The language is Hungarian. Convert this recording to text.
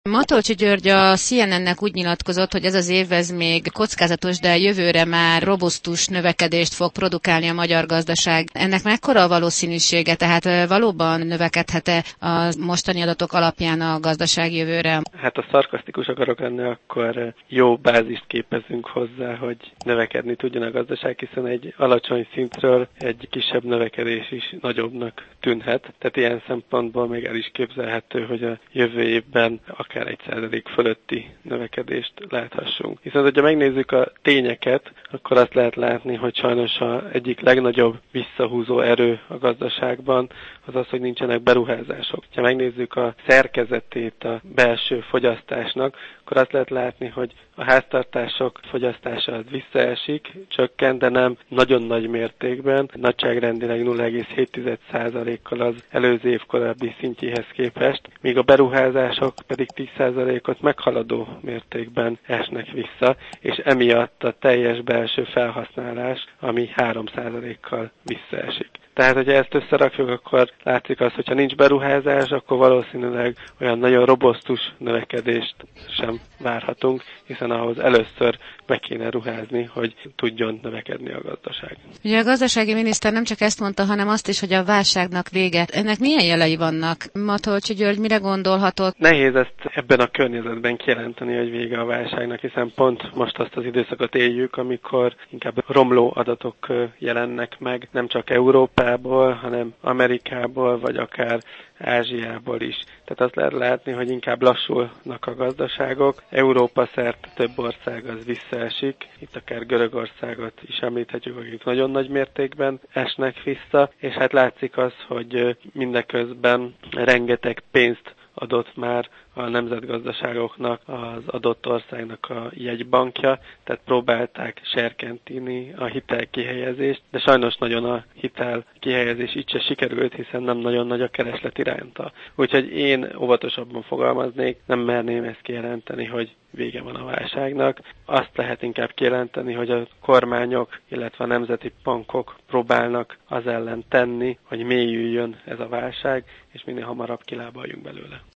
Matolcsy György a CNN-nek úgy nyilatkozott, hogy ez az év ez még kockázatos, de jövőre már robusztus növekedést fog produkálni a magyar gazdaság. Ennek mekkora a valószínűsége, tehát valóban növekedhet-e a mostani adatok alapján a gazdaság jövőre? Hát ha szarkasztikus akarok lenni, akkor jó bázist képezünk hozzá, hogy növekedni tudjon a gazdaság, hiszen egy alacsony szintről egy kisebb növekedés is nagyobbnak tűnhet. Tehát ilyen szempontból még el is képzelhető, hogy a jövő évben akár 1% fölötti növekedést láthassunk. Hiszen, hogyha megnézzük a tényeket, akkor azt lehet látni, hogy sajnos az egyik legnagyobb visszahúzó erő a gazdaságban az az, hogy nincsenek beruházások. Ha megnézzük a szerkezetét a belső fogyasztásnak, akkor azt lehet látni, hogy a háztartások fogyasztása az visszaesik, csökken, de nem nagyon nagy mértékben, nagyságrendileg 0,7%-kal az előző év korábbi szintjéhez képest, míg a beruházások pedig 10%-ot meghaladó mértékben esnek vissza, és emiatt a teljes belső felhasználás, ami 3%-kal visszaesik. Tehát, hogyha ezt összerakjuk, akkor látszik az, hogyha nincs beruházás, akkor valószínűleg olyan nagyon robusztus növekedést sem várhatunk, hiszen ahhoz először be kéne ruházni, hogy tudjon növekedni a gazdaság. Ugye a gazdasági miniszter nem csak ezt mondta, hanem azt is, hogy a válságnak vége. Ennek milyen jelei vannak? Matolcsy György mire gondolhatott? Nehéz ezt ebben a környezetben kijelenteni, hogy vége a válságnak, hiszen pont most azt az időszakot éljük, amikor inkább romló adatok jelennek meg, nem csak Európából, hanem Amerikából, vagy akár Ázsiából is. Tehát azt lehet látni, hogy inkább lassulnak a gazdaságok. Európa szerte több ország az visszaesik, itt akár Görögországot is említhetjük, akik nagyon nagy mértékben esnek vissza, és hát látszik az, hogy mindeközben rengeteg pénzt adott már a nemzetgazdaságoknak az adott országnak a jegybankja, tehát próbálták serkenteni a hitelkihelyezést, de sajnos nagyon a hitelkihelyezés így se sikerült, hiszen nem nagyon nagy a kereslet iránta. Úgyhogy én óvatosabban fogalmaznék, nem merném ezt kijelenteni, hogy vége van a válságnak. Azt lehet inkább kijelenteni, hogy a kormányok, illetve a nemzeti bankok próbálnak az ellen tenni, hogy mélyüljön ez a válság, és minél hamarabb kilábaljunk belőle.